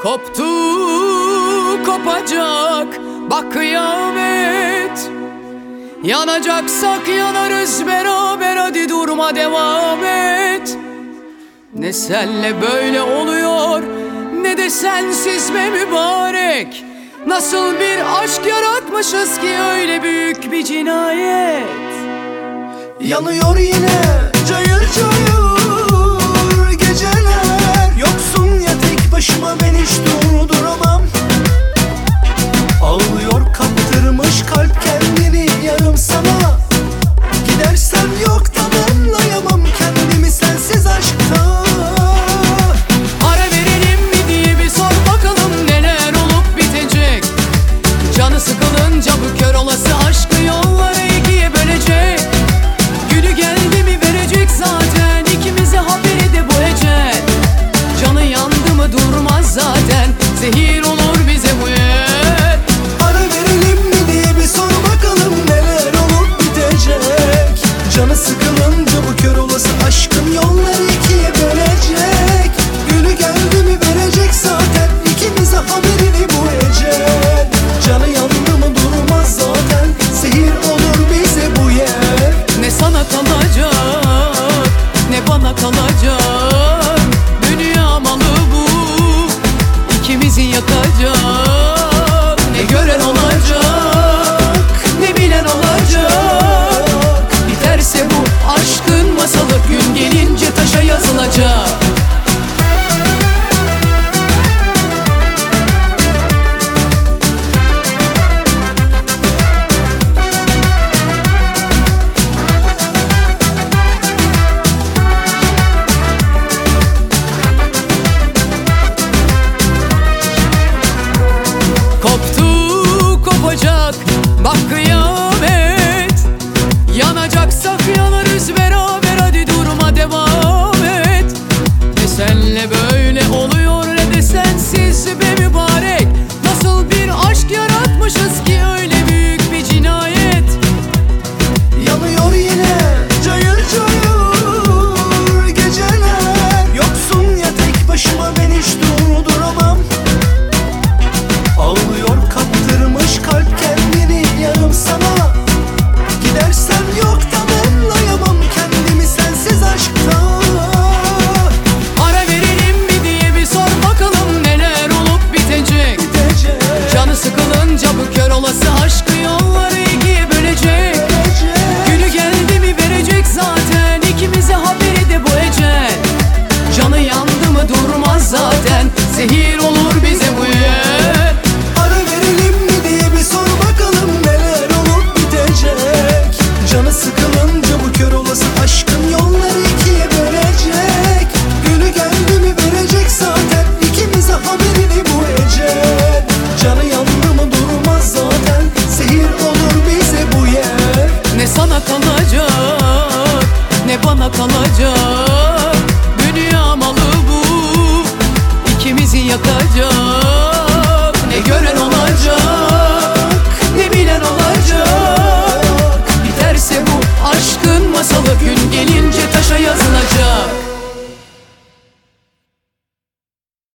Koptu kopacak bak kıyamet. Yanacaksak yanarız beraber, hadi durma devam et. Ne senle böyle oluyor ne de sensiz be mübarek. Nasıl bir aşk yaratmışız ki öyle büyük bir cinayet. Yanıyor yine cayır cayır geceler. Yoksun ya tek başıma, ben hiç durduramam. Ağlıyor kaptırmış kalp kendini yarım sana. Gidersen yok tamamlayamam kendimi sensiz aşkta. Ara verelim mi diye bir sor bakalım neler olup bitecek. Canı sıkılınca bu kör olası aşkı yolları ikiye bölecek. Günü geldi mi verecek zaten ikimize haberi de bu ecel. Canı yandı mı durmaz zaten, zehir olur bize bu yer. Ara verelim mi diye bir sor bakalım neler olup bitecek. Canı sıkılınca bu kör olası aşkın yolları ikiye bölecek. Günü geldi mi verecek zaten ikimize haberini bu ecel. Canı yandı mı durmaz zaten, zehir olur bize bu yer. Ne sana kalacak ne bana kalacak. Dünya malı bu, ikimizi yakacak. Ne gören olacak ne bilen olacak. Biterse bu aşkın masalı gün gelince taşa yazılacak. Koptu kopacak bak kıyamet. Yanacaksak yanarız beraber, hadi durma devam et. Ne senle böyle oluyor ne de sensiz be mübarek. Nasıl bir aşk yaratmışız ki öyle büyük bir cinayet. Yanıyor yine cayır cayır geceler. Yoksun ya tek başıma, ben hiç durduramam. Ağlıyor kaptırmış kalp kendini yarım sana. Gidersen yok tamamlayamam kendimi sensiz aşkta. Ara verelim mi diye bir sor bakalım neler olup bitecek. Canı sıkılınca bu kör olası aşkı yolları ikiye bölecek. Günü geldi mi verecek zaten ikimize haberi de bu ecel. Canı yandı mı durmaz zaten, zehir olur bize bu yer. Ara verelim mi diye bir sor bakalım neler olup bitecek. Canı sıkılınca bu kör olası aşkın yolları ikiye bölecek. Günü geldi mi verecek zaten ikimize haberini bu ecel. Canı yandı mı durmaz zaten, zehir olur bize bu yer. Ne sana kalacak ne bana kalacak.